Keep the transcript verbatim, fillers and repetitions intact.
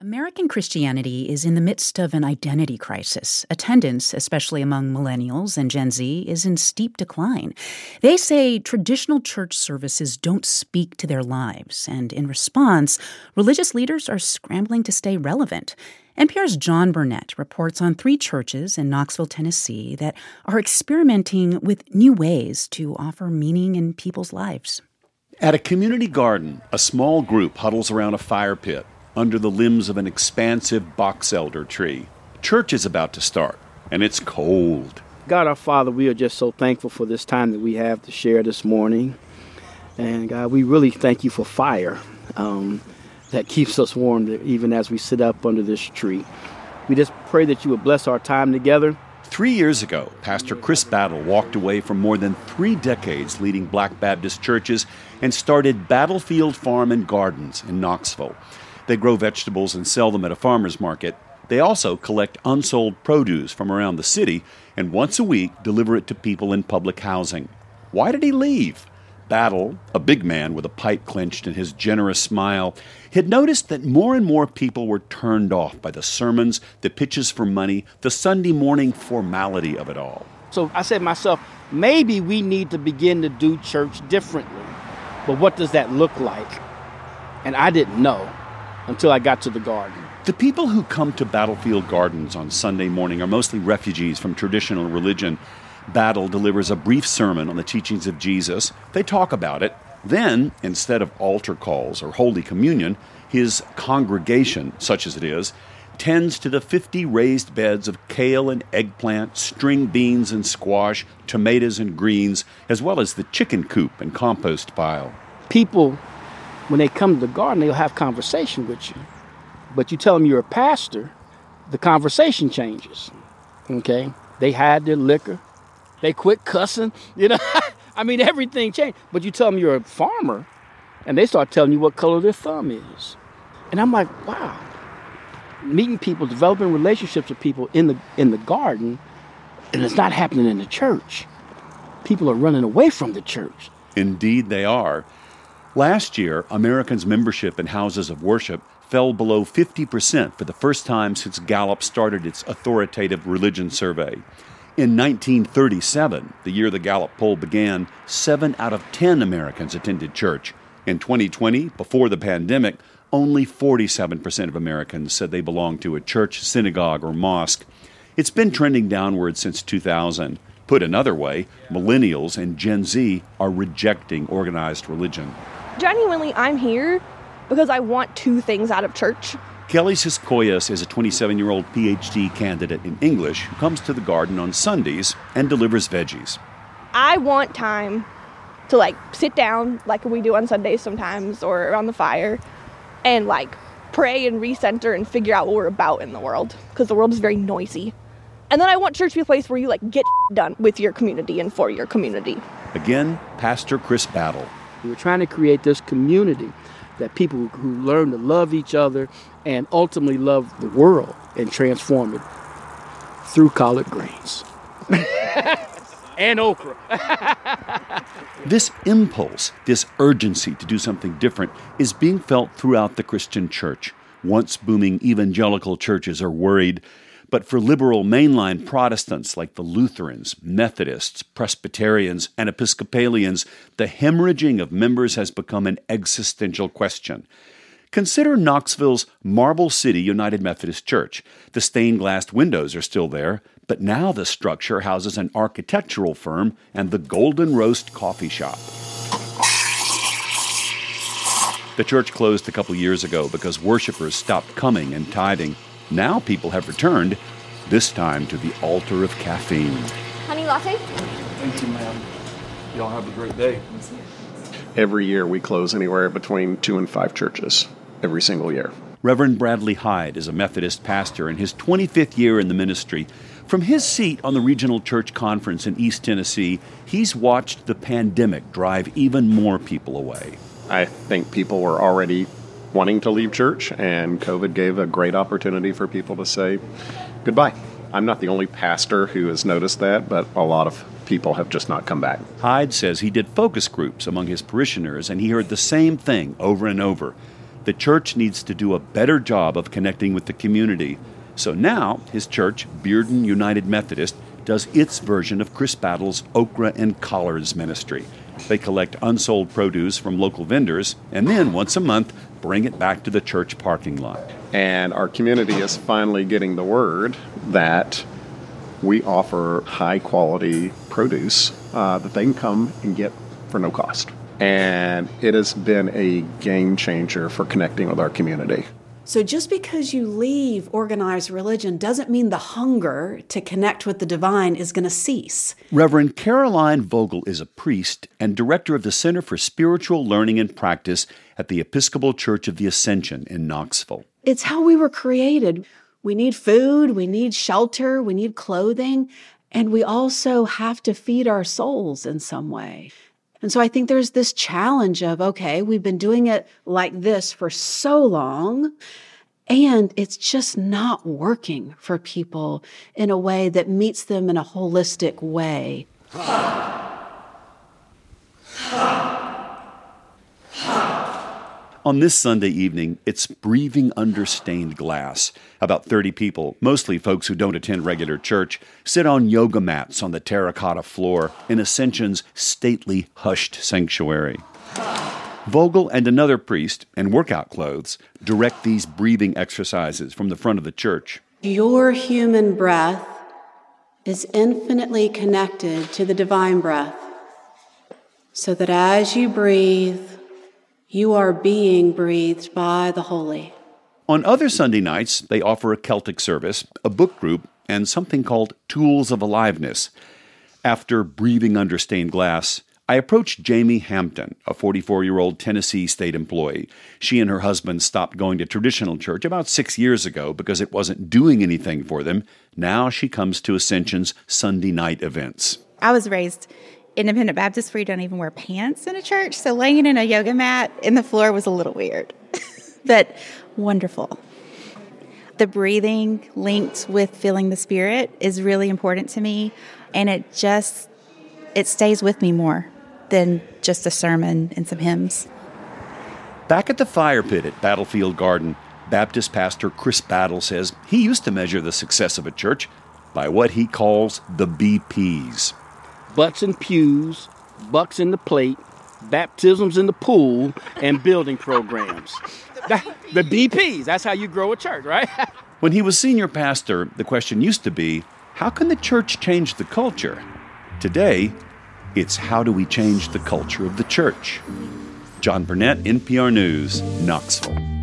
American Christianity is in the midst of an identity crisis. Attendance, especially among millennials and Gen Z, is in steep decline. They say traditional church services don't speak to their lives, and in response, religious leaders are scrambling to stay relevant. N P R's John Burnett reports on three churches in Knoxville, Tennessee, that are experimenting with new ways to offer meaning in people's lives. At a community garden, a small group huddles around a fire pit under the limbs of an expansive box elder tree. Church is about to start, and it's cold. God, our Father, we are just so thankful for this time that we have to share this morning. And God, we really thank you for fire um, that keeps us warm even as we sit up under this tree. We just pray that you would bless our time together. Three years ago, Pastor Chris Battle walked away from more than three decades leading Black Baptist churches and started Battlefield Farm and Gardens in Knoxville. They grow vegetables and sell them at a farmer's market. They also collect unsold produce from around the city and once a week deliver it to people in public housing. Why did he leave? Battle, a big man with a pipe clenched in his generous smile, had noticed that more and more people were turned off by the sermons, the pitches for money, the Sunday morning formality of it all. So I said to myself, maybe we need to begin to do church differently. But what does that look like? And I didn't know until I got to the garden. The people who come to Battlefield Gardens on Sunday morning are mostly refugees from traditional religion. Battle delivers a brief sermon on the teachings of Jesus. They talk about it. Then, instead of altar calls or Holy Communion, his congregation, such as it is, tends to the fifty raised beds of kale and eggplant, string beans and squash, tomatoes and greens, as well as the chicken coop and compost pile. People, when they come to the garden, they'll have conversation with you. But you tell them you're a pastor, the conversation changes. Okay? They hide their liquor. They quit cussing. You know, I mean, everything changed. But you tell them you're a farmer, and they start telling you what color their thumb is. And I'm like, wow. Meeting people, developing relationships with people in the in the garden, and it's not happening in the church. People are running away from the church. Indeed they are. Last year, Americans' membership in houses of worship fell below fifty percent for the first time since Gallup started its authoritative religion survey. In nineteen thirty-seven, the year the Gallup poll began, seven out of ten Americans attended church. In twenty twenty, before the pandemic, only forty-seven percent of Americans said they belonged to a church, synagogue, or mosque. It's been trending downward since two thousand. Put another way, millennials and Gen Z are rejecting organized religion. Genuinely, I'm here because I want two things out of church. Kelly Siskoyas is a twenty-seven-year-old P H D candidate in English who comes to the garden on Sundays and delivers veggies. I want time to, like, sit down like we do on Sundays sometimes or around the fire and, like, pray and recenter and figure out what we're about in the world because the world is very noisy. And then I want church to be a place where you, like, get done with your community and for your community. Again, Pastor Chris Battle. We were trying to create this community that people who learn to love each other and ultimately love the world and transform it through collard greens. And okra. This impulse, this urgency to do something different is being felt throughout the Christian church. Once booming evangelical churches are worried, but for liberal mainline Protestants like the Lutherans, Methodists, Presbyterians, and Episcopalians, the hemorrhaging of members has become an existential question. Consider Knoxville's Marble City United Methodist Church. The stained-glass windows are still there, but now the structure houses an architectural firm and the Golden Roast coffee shop. The church closed a couple years ago because worshipers stopped coming and tithing. Now people have returned, this time to the altar of caffeine. Honey latte? Thank you, ma'am. Y'all have a great day. Every year we close anywhere between two and five churches, every single year. Reverend Bradley Hyde is a Methodist pastor in his twenty-fifth year in the ministry. From his seat on the Regional Church Conference in East Tennessee, he's watched the pandemic drive even more people away. I think people were already wanting to leave church, and COVID gave a great opportunity for people to say goodbye. I'm not the only pastor who has noticed that, but a lot of people have just not come back. Hyde says he did focus groups among his parishioners, and he heard the same thing over and over. The church needs to do a better job of connecting with the community. So now his church, Bearden United Methodist, does its version of Chris Battle's Okra and Collards ministry. They collect unsold produce from local vendors and then, once a month, bring it back to the church parking lot. And our community is finally getting the word that we offer high-quality produce uh, that they can come and get for no cost. And it has been a game changer for connecting with our community. So just because you leave organized religion doesn't mean the hunger to connect with the divine is going to cease. Reverend Caroline Vogel is a priest and director of the Center for Spiritual Learning and Practice at the Episcopal Church of the Ascension in Knoxville. It's how we were created. We need food, we need shelter, we need clothing, and we also have to feed our souls in some way. And so I think there's this challenge of, okay, we've been doing it like this for so long, and it's just not working for people in a way that meets them in a holistic way. On this Sunday evening, it's Breathing Under Stained Glass. About thirty people, mostly folks who don't attend regular church, sit on yoga mats on the terracotta floor in Ascension's stately, hushed sanctuary. Vogel and another priest, in workout clothes, direct these breathing exercises from the front of the church. Your human breath is infinitely connected to the divine breath, so that as you breathe, you are being breathed by the Holy. On other Sunday nights, they offer a Celtic service, a book group, and something called Tools of Aliveness. After Breathing Under Stained Glass, I approached Jamie Hampton, a forty-four-year-old Tennessee state employee. She and her husband stopped going to traditional church about six years ago because it wasn't doing anything for them. Now she comes to Ascension's Sunday night events. I was raised Independent Baptist where you don't even wear pants in a church, so laying in a yoga mat in the floor was a little weird, but wonderful. The breathing linked with feeling the Spirit is really important to me, and it just, it stays with me more than just a sermon and some hymns. Back at the fire pit at Battlefield Garden, Baptist pastor Chris Battle says he used to measure the success of a church by what he calls the B Ps. Butts in pews, bucks in the plate, baptisms in the pool, and building programs. The B Ps, that's how you grow a church, right? When he was senior pastor, the question used to be, how can the church change the culture? Today, it's how do we change the culture of the church? John Burnett, N P R News, Knoxville.